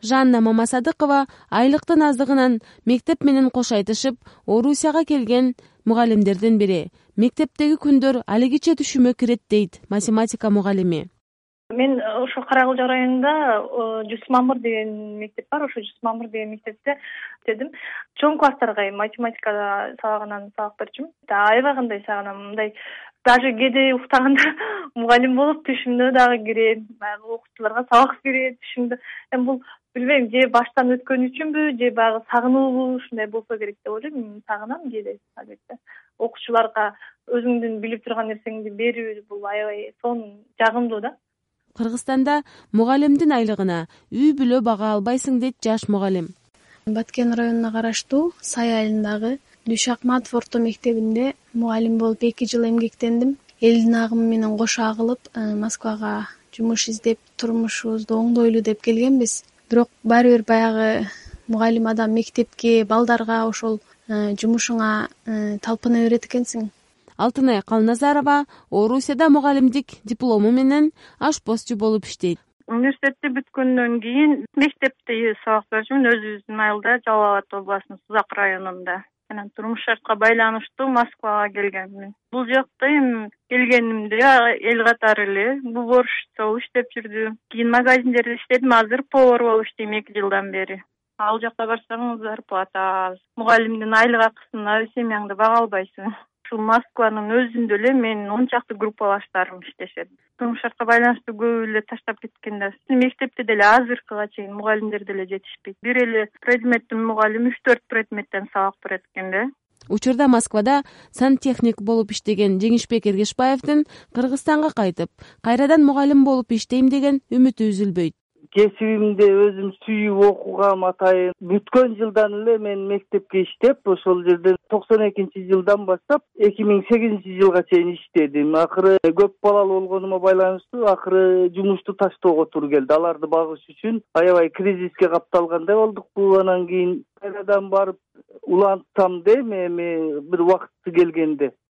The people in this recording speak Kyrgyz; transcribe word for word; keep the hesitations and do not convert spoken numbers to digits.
Жанна Мамасадыкова айлыктын аздыгынан мектеп менен кош айтышып, Орусияга келген мугалимдердин бири. Мектептеги күндөр алигиче түшүмө кирет дейт математика мугалими. Мен ошо Каракылча районунда Жүз Мамыр деген мектеп бар. Ошо Жүз Мамыр деген мектепте иштедим. Чоң класстарга математика сабагынан сабак берчүмүн. Аябагандай сагынам. Мындай даже кээде уктаганда мугалим болуп түшүмдө дагы кирем. Баягы окуучуларга сабак берет түшүмдө. Эми бул билбейм, же баштан өткөн үчүнбү, же баягы сагынуубу, ушундай болсо керек деп ойлойм. Мен сагынам кээде албетте. Окуучуларга өзүңдүн билип турган нерсеңди берүү бул аябай сонун, жагымдуу да. Кыргызстанда мугалимдин айлыгына үй бүлө бага албайсың дейт жаш мугалим. Баткен районуна караштуу Сай айылындагы Дүйшакматов орто мектебинде мугалим болуп эки жыл эмгектендим. Элдин агымы менен кошо агылып, Москвага жумуш издеп, турмушубузду оңдойлу деп келгенбиз. Бирок баары бир баягы мугалим адам мектепке, балдарга ошол жумушуңа талпына берет экенсиң. Алтынай Калназарова Орусияда мугалимдик диплому менен ашпозчу болуп иштейт. Университетти бүткөндөн кийин мектепте сабак берчүмүн өзүбүздүн айылда, Жалал Абад областынын Сузак районунда. Анан турмуш шартка байланыштуу Москвага келгенмин. Бул жакта эми келгенимде эл катары эле уборщица болуп иштеп жүрдүм. Кийин магазиндерде иштедим, азыр повар болуп иштейм эки жылдан бери. Ал жакка барсаң зарплата аз. Мугалимдин айлык акысына семьяңды бага албайсың. Ушул Москванын өзүндө эле мен он чакты группалаштарым иштешет. Турмуш шартка байланыштуу көп эле таштап кеткен да. Мектепте деле азыркыга чейин мугалимдер деле жетишпейт. Бир эле предметтин мугалими үч төрт предметтен сабак берет экен да. Учурда Москвада сантехник болуп иштеген Жеңишбек Эргешбаевдин Кыргызстанга кайтып, кайрадан мугалим болуп иштейм деген үмүтү үзүлбөйт. Кесибимде өзүм сүйүп окугам атайын. Бүткөн жылдан эле мен мектепке иштеп, ошол жерде токсон экинчи жылдан баштап эки миң сегизинчи жылга чейин иштедим. Акыры көп балалуу болгонума байланыштуу акыры жумушту таштоого туура келди. Аларды багыш үчүн аябай кризиске капталгандай болдук. Бул анан кийин кайрадан барып улантсам дейм, эми бир убакыты келгенде.